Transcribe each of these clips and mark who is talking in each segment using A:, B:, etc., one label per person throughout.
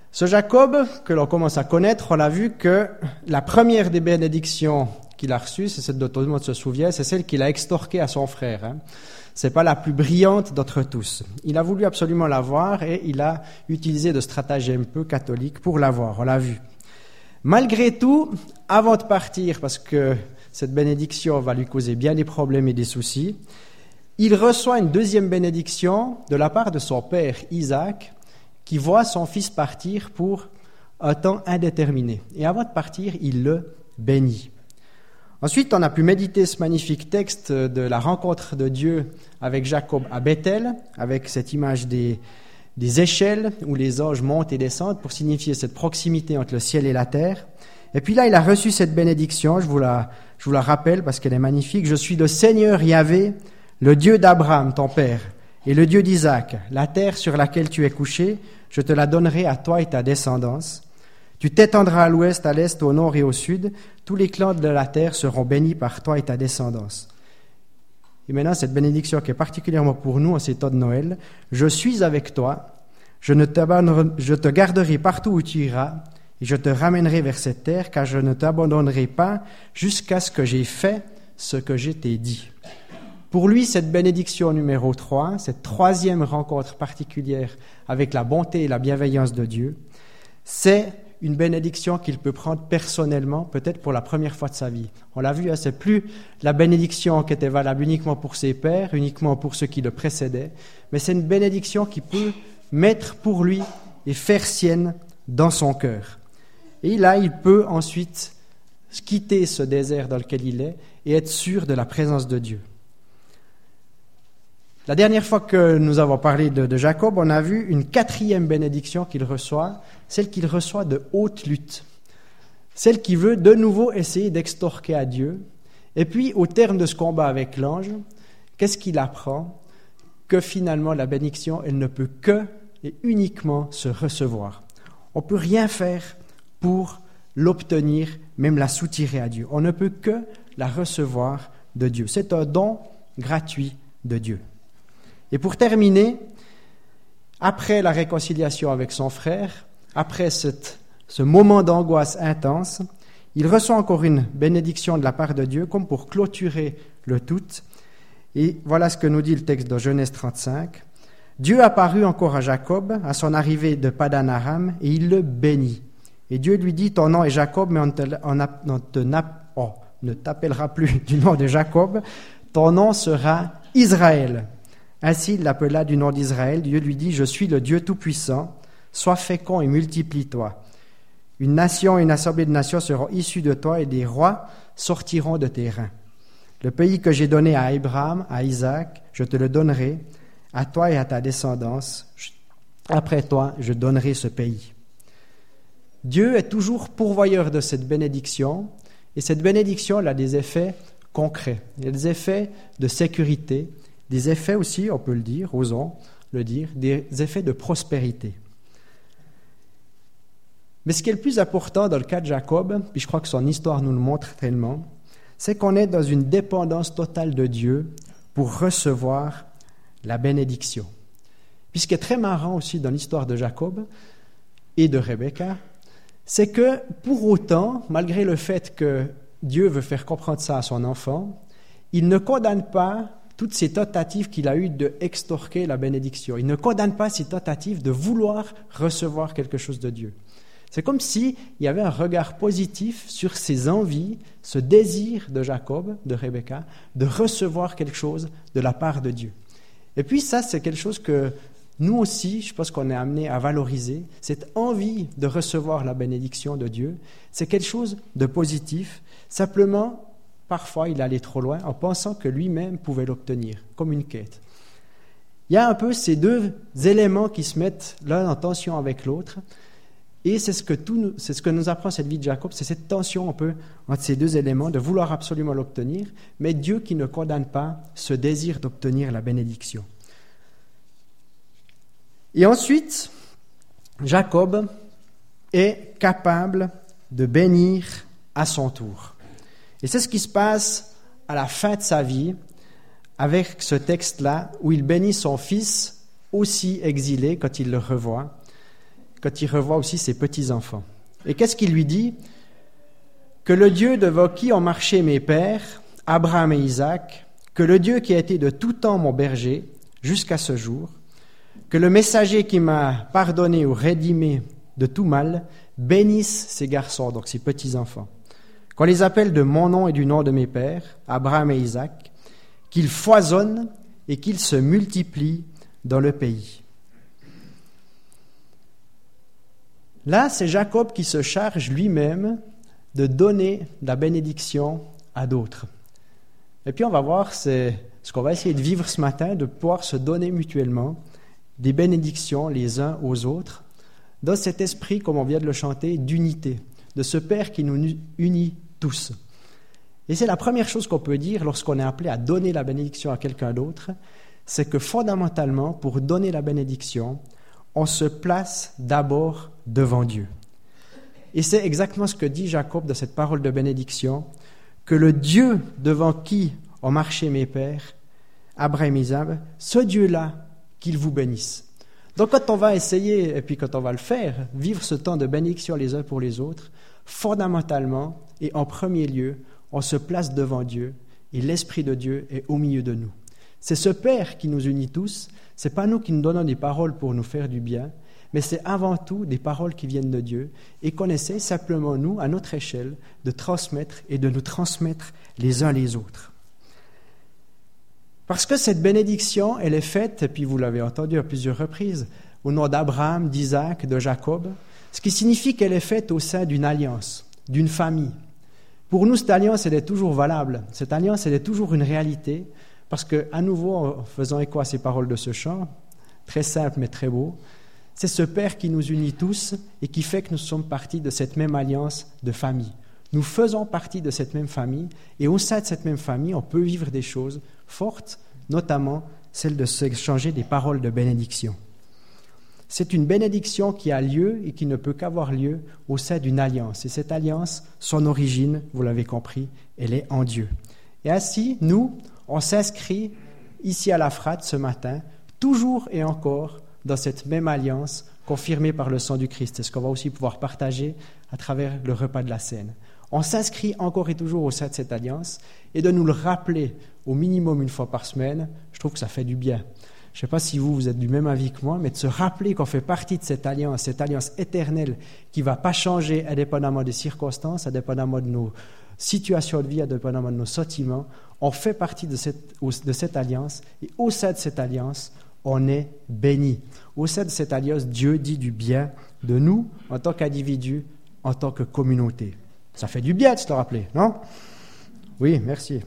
A: Ce Jacob, que l'on commence à connaître, on a vu que la première des bénédictions qu'il a reçues, c'est celle dont tout le monde se souvient, c'est celle qu'il a extorquée à son frère. C'est pas la plus brillante d'entre tous. Il a voulu absolument l'avoir et il a utilisé de stratagèmes peu catholiques pour l'avoir, on l'a vu. Malgré tout, avant de partir, parce que cette bénédiction va lui causer bien des problèmes et des soucis, il reçoit une deuxième bénédiction de la part de son père Isaac, qui voit son fils partir pour un temps indéterminé. Et avant de partir, il le bénit. Ensuite, on a pu méditer ce magnifique texte de la rencontre de Dieu avec Jacob à Bethel, avec cette image des échelles où les anges montent et descendent pour signifier cette proximité entre le ciel et la terre. Et puis là, il a reçu cette bénédiction, je vous la rappelle parce qu'elle est magnifique. « Je suis le Seigneur Yahvé, le Dieu d'Abraham, ton père, et le Dieu d'Isaac. La terre sur laquelle tu es couché, je te la donnerai à toi et ta descendance. Tu t'étendras à l'ouest, à l'est, au nord et au sud. Tous les clans de la terre seront bénis par toi et ta descendance. » Et maintenant, cette bénédiction qui est particulièrement pour nous en ces temps de Noël. « Je suis avec toi, je te garderai partout où tu iras, et je te ramènerai vers cette terre, car je ne t'abandonnerai pas jusqu'à ce que j'ai fait ce que je t'ai dit. » Pour lui, cette bénédiction numéro 3, cette troisième rencontre particulière avec la bonté et la bienveillance de Dieu, c'est une bénédiction qu'il peut prendre personnellement, peut-être pour la première fois de sa vie. On l'a vu, c'est plus la bénédiction qui était valable uniquement pour ses pères, uniquement pour ceux qui le précédaient, mais c'est une bénédiction qu'il peut mettre pour lui et faire sienne dans son cœur. Et là, il peut ensuite quitter ce désert dans lequel il est et être sûr de la présence de Dieu. La dernière fois que nous avons parlé de Jacob, on a vu une quatrième bénédiction qu'il reçoit, celle qu'il reçoit de haute lutte, celle qui veut de nouveau essayer d'extorquer à Dieu. Et puis, au terme de ce combat avec l'ange, qu'est-ce qu'il apprend? Que finalement, la bénédiction, elle ne peut que et uniquement se recevoir. On ne peut rien faire pour l'obtenir, même la soutirer à Dieu. On ne peut que la recevoir de Dieu. C'est un don gratuit de Dieu. Et pour terminer, après la réconciliation avec son frère, après ce moment d'angoisse intense, il reçoit encore une bénédiction de la part de Dieu, comme pour clôturer le tout. Et voilà ce que nous dit le texte de Genèse 35. Dieu apparut encore à Jacob à son arrivée de Padan Aram, et il le bénit. Et Dieu lui dit, ton nom est Jacob, mais on ne t'appellera plus du nom de Jacob, ton nom sera Israël. Ainsi, il l'appela du nom d'Israël. Dieu lui dit, je suis le Dieu Tout-Puissant, sois fécond et multiplie-toi. Une nation et une assemblée de nations seront issues de toi et des rois sortiront de tes reins. Le pays que j'ai donné à Abraham, à Isaac, je te le donnerai, à toi et à ta descendance. Après toi, je donnerai ce pays. Dieu est toujours pourvoyeur de cette bénédiction, et cette bénédiction elle a des effets concrets. Il y a des effets de sécurité, des effets aussi, on peut le dire, osons le dire, des effets de prospérité. Mais ce qui est le plus important dans le cas de Jacob, puis je crois que son histoire nous le montre tellement, c'est qu'on est dans une dépendance totale de Dieu pour recevoir la bénédiction. Puis ce qui est très marrant aussi dans l'histoire de Jacob et de Rebecca, c'est que pour autant, malgré le fait que Dieu veut faire comprendre ça à son enfant, il ne condamne pas toutes ces tentatives qu'il a eues d'extorquer la bénédiction. Il ne condamne pas ces tentatives de vouloir recevoir quelque chose de Dieu. C'est comme s'il y avait un regard positif sur ces envies, ce désir de Jacob, de Rebecca, de recevoir quelque chose de la part de Dieu. Et puis ça, c'est quelque chose que nous aussi, je pense qu'on est amené à valoriser. Cette envie de recevoir la bénédiction de Dieu, c'est quelque chose de positif. Simplement, parfois, il allait trop loin en pensant que lui-même pouvait l'obtenir, comme une quête. Il y a un peu ces deux éléments qui se mettent l'un en tension avec l'autre. Et c'est ce que nous apprend cette vie de Jacob, c'est cette tension un peu entre ces deux éléments, de vouloir absolument l'obtenir, mais Dieu qui ne condamne pas ce désir d'obtenir la bénédiction. Et ensuite, Jacob est capable de bénir à son tour. Et c'est ce qui se passe à la fin de sa vie avec ce texte-là, où il bénit son fils aussi exilé quand il le revoit. quand il revoit aussi ses petits-enfants. Et qu'est-ce qu'il lui dit? Que le Dieu devant qui ont marché mes pères, Abraham et Isaac, que le Dieu qui a été de tout temps mon berger, jusqu'à ce jour, que le messager qui m'a pardonné ou rédimé de tout mal, bénisse ces garçons, donc ces petits-enfants. Qu'on les appelle de mon nom et du nom de mes pères, Abraham et Isaac, qu'ils foisonnent et qu'ils se multiplient dans le pays. Là, c'est Jacob qui se charge lui-même de donner la bénédiction à d'autres. Et puis on va voir, c'est ce qu'on va essayer de vivre ce matin, de pouvoir se donner mutuellement des bénédictions les uns aux autres, dans cet esprit, comme on vient de le chanter, d'unité, de ce Père qui nous unit tous. Et c'est la première chose qu'on peut dire lorsqu'on est appelé à donner la bénédiction à quelqu'un d'autre, c'est que fondamentalement, pour donner la bénédiction, on se place d'abord devant Dieu. Et c'est exactement ce que dit Jacob de cette parole de bénédiction, que le Dieu devant qui ont marché mes pères, Abraham et Isaac, ce Dieu-là, qu'il vous bénisse. Donc quand on va essayer, et puis quand on va le faire, vivre ce temps de bénédiction les uns pour les autres, fondamentalement et en premier lieu, on se place devant Dieu et l'Esprit de Dieu est au milieu de nous. C'est ce Père qui nous unit tous, ce n'est pas nous qui nous donnons des paroles pour nous faire du bien, mais c'est avant tout des paroles qui viennent de Dieu et qu'on essaie simplement, nous, à notre échelle, de transmettre et de nous transmettre les uns les autres. Parce que cette bénédiction, elle est faite, et puis vous l'avez entendu à plusieurs reprises, au nom d'Abraham, d'Isaac, de Jacob, ce qui signifie qu'elle est faite au sein d'une alliance, d'une famille. Pour nous, cette alliance, elle est toujours valable. Cette alliance, elle est toujours une réalité, parce qu'à nouveau, en faisant écho à ces paroles de ce chant, très simple mais très beau, c'est ce Père qui nous unit tous et qui fait que nous sommes partis de cette même alliance de famille. Nous faisons partie de cette même famille et au sein de cette même famille, on peut vivre des choses fortes, notamment celle de s'échanger des paroles de bénédiction. C'est une bénédiction qui a lieu et qui ne peut qu'avoir lieu au sein d'une alliance. Et cette alliance, son origine, vous l'avez compris, elle est en Dieu. Et ainsi, nous, on s'inscrit ici à la Frate ce matin, toujours et encore dans cette même alliance confirmée par le sang du Christ. C'est ce qu'on va aussi pouvoir partager à travers le repas de la Cène. On s'inscrit encore et toujours au sein de cette alliance et de nous le rappeler au minimum une fois par semaine, je trouve que ça fait du bien. Je ne sais pas si vous êtes du même avis que moi, mais de se rappeler qu'on fait partie de cette alliance éternelle qui ne va pas changer indépendamment des circonstances, indépendamment de nos situations de vie, indépendamment de nos sentiments. On fait partie de cette alliance et au sein de cette alliance, on est béni. Au sein de cette alliance, Dieu dit du bien de nous en tant qu'individus, en tant que communauté. Ça fait du bien de se le rappeler, non? Oui, merci.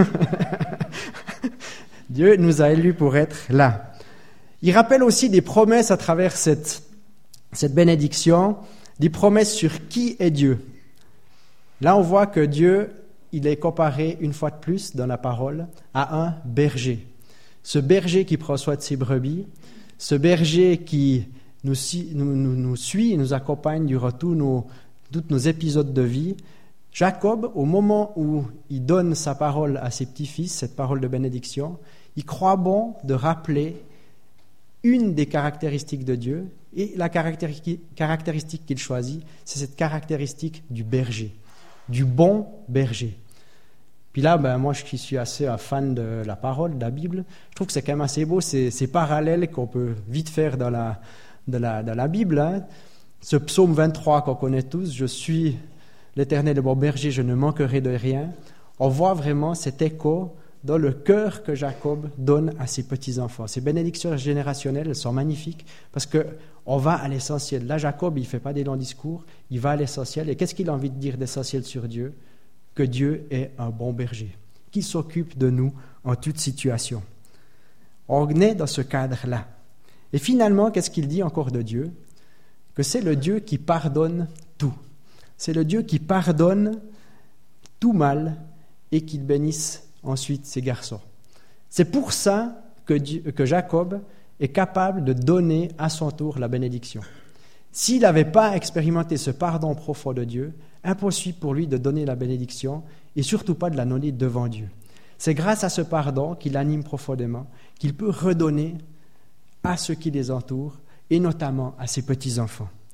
A: Dieu nous a élus pour être là. Il rappelle aussi des promesses à travers cette bénédiction, des promesses sur qui est Dieu. Là, on voit que Dieu, il est comparé une fois de plus dans la parole à un berger. Ce berger qui prend soin de ses brebis, ce berger qui nous suit, nous accompagne durant tous nos épisodes de vie. Jacob, au moment où il donne sa parole à ses petits-fils, cette parole de bénédiction, il croit bon de rappeler une des caractéristiques de Dieu, et la caractéristique qu'il choisit, c'est cette caractéristique du berger, du bon berger. Puis là, moi qui suis assez fan de la parole, de la Bible, je trouve que c'est quand même assez beau, ces parallèles qu'on peut vite faire dans la Bible. Hein. Ce psaume 23 qu'on connaît tous, « Je suis l'Éternel, le bon berger, je ne manquerai de rien », on voit vraiment cet écho dans le cœur que Jacob donne à ses petits-enfants. Ces bénédictions générationnelles, elles sont magnifiques parce qu'on va à l'essentiel. Là, Jacob, il ne fait pas des longs discours, il va à l'essentiel. Et qu'est-ce qu'il a envie de dire d'essentiel sur Dieu ? Que Dieu est un bon berger, qui s'occupe de nous en toute situation. On est dans ce cadre-là. Et finalement, qu'est-ce qu'il dit encore de Dieu ? Que c'est le Dieu qui pardonne tout. C'est le Dieu qui pardonne tout mal et qu'il bénisse ensuite ses garçons. C'est pour ça que Jacob est capable de donner à son tour la bénédiction. S'il n'avait pas expérimenté ce pardon profond de Dieu, impossible pour lui de donner la bénédiction et surtout pas de la donner devant Dieu. C'est grâce à ce pardon qui l'anime profondément qu'il peut redonner à ceux qui les entourent et notamment à ses petits-enfants.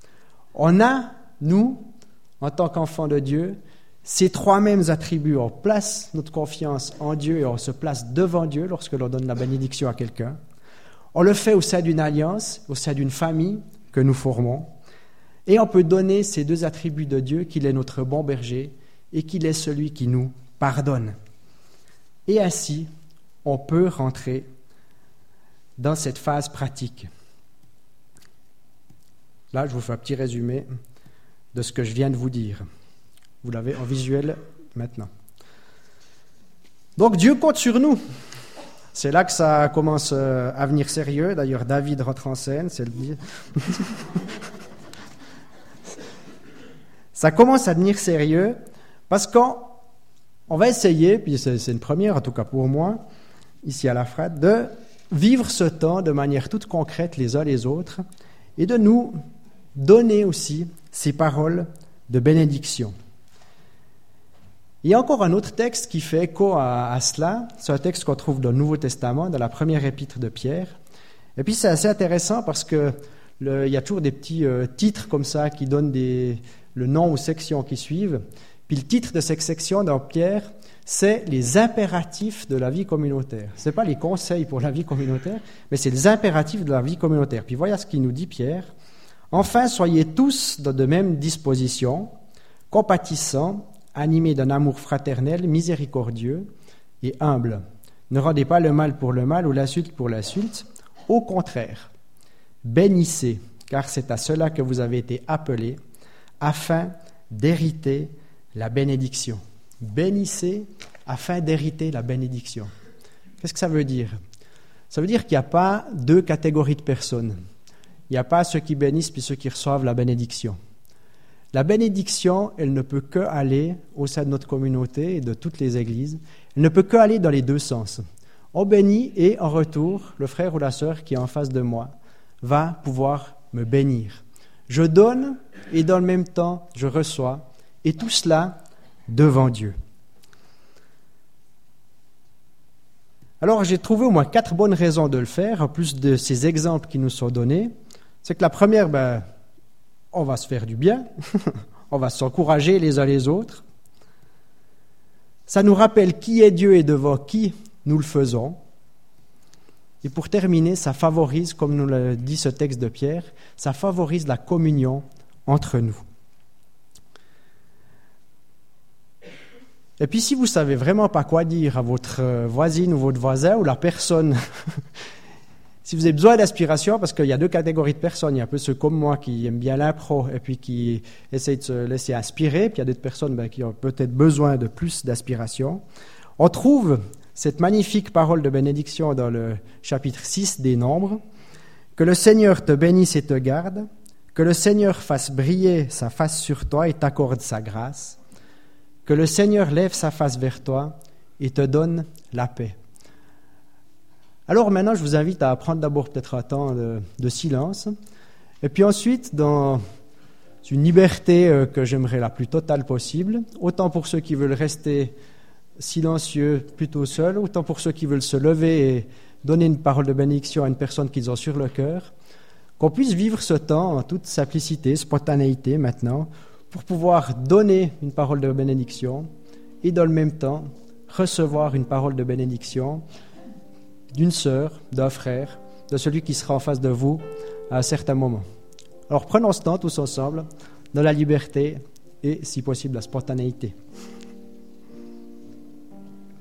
A: On a, nous, en tant qu'enfants de Dieu, ces trois mêmes attributs. On place notre confiance en Dieu et on se place devant Dieu lorsque l'on donne la bénédiction à quelqu'un. On le fait au sein d'une alliance, au sein d'une famille que nous formons. Et on peut donner ces deux attributs de Dieu, qu'il est notre bon berger et qu'il est celui qui nous pardonne. Et ainsi, on peut rentrer dans cette phase pratique. Là, je vous fais un petit résumé de ce que je viens de vous dire. Vous l'avez en visuel maintenant. Donc Dieu compte sur nous. C'est là que ça commence à venir sérieux. D'ailleurs, David rentre en scène, c'est le dire. Ça commence à devenir sérieux parce qu'on va essayer, puis c'est une première en tout cas pour moi, ici à la FRAT, de vivre ce temps de manière toute concrète les uns les autres et de nous donner aussi ces paroles de bénédiction. Il y a encore un autre texte qui fait écho à cela. C'est un texte qu'on trouve dans le Nouveau Testament, dans la première épître de Pierre. Et puis c'est assez intéressant parce que il y a toujours des petits titres comme ça qui donnent le nom aux sections qui suivent. Puis le titre de cette section dans Pierre, c'est les impératifs de la vie communautaire. Ce n'est pas les conseils pour la vie communautaire, mais c'est les impératifs de la vie communautaire. Puis voyez ce qu'il nous dit Pierre. Enfin, soyez tous dans de mêmes dispositions, compatissants, animés d'un amour fraternel, miséricordieux et humble. Ne rendez pas le mal pour le mal ou l'insulte pour l'insulte. Au contraire, bénissez, car c'est à cela que vous avez été appelés, afin d'hériter la bénédiction. Bénissez afin d'hériter la bénédiction. Qu'est-ce que ça veut dire? Ça veut dire qu'il n'y a pas deux catégories de personnes. Il n'y a pas ceux qui bénissent puis ceux qui reçoivent la bénédiction. La bénédiction, elle ne peut que aller au sein de notre communauté et de toutes les églises. Elle ne peut que aller dans les deux sens. On bénit et en retour, le frère ou la sœur qui est en face de moi va pouvoir me bénir. Je donne et dans le même temps, je reçois. Et tout cela devant Dieu. Alors, j'ai trouvé au moins 4 bonnes raisons de le faire, en plus de ces exemples qui nous sont donnés. C'est que la première, on va se faire du bien, on va s'encourager les uns les autres. Ça nous rappelle qui est Dieu et devant qui nous le faisons. Et pour terminer, ça favorise, comme nous le dit ce texte de Pierre, ça favorise la communion entre nous. Et puis si vous ne savez vraiment pas quoi dire à votre voisine ou votre voisin ou la personne, si vous avez besoin d'inspiration, parce qu'il y a 2 catégories de personnes, il y a un peu ceux comme moi qui aiment bien l'impro et puis qui essayent de se laisser inspirer, puis il y a d'autres personnes qui ont peut-être besoin de plus d'inspiration. On trouve cette magnifique parole de bénédiction dans le chapitre 6 des Nombres. « Que le Seigneur te bénisse et te garde, que le Seigneur fasse briller sa face sur toi et t'accorde sa grâce. Que le Seigneur lève sa face vers toi et te donne la paix. » Alors maintenant, je vous invite à prendre d'abord peut-être un temps de silence. Et puis ensuite, dans une liberté que j'aimerais la plus totale possible, autant pour ceux qui veulent rester silencieux, plutôt seuls, autant pour ceux qui veulent se lever et donner une parole de bénédiction à une personne qu'ils ont sur le cœur, qu'on puisse vivre ce temps en toute simplicité, spontanéité maintenant, pour pouvoir donner une parole de bénédiction et dans le même temps recevoir une parole de bénédiction d'une sœur, d'un frère, de celui qui sera en face de vous à un certain moment. Alors prenons ce temps tous ensemble, dans la liberté et si possible la spontanéité.